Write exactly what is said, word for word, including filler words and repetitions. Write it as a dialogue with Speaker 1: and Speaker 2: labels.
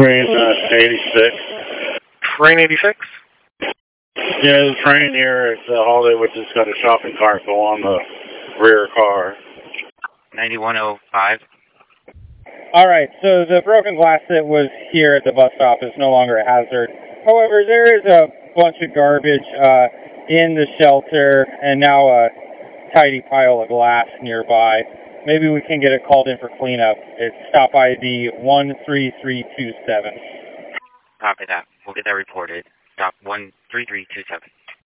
Speaker 1: Train uh, eighty-six.
Speaker 2: Train eighty-six?
Speaker 1: Yeah, the train here at uh, Hollywood just got a shopping cart go on the rear car.
Speaker 3: ninety-one oh five.
Speaker 4: All right, so the broken glass that was here at the bus stop is no longer a hazard. However, there is a bunch of garbage uh, in the shelter and now a tidy pile of glass nearby. Maybe we can get it called in for cleanup. It's stop I D one three three two seven.
Speaker 3: Copy that. We'll get that reported. Stop one three three two seven.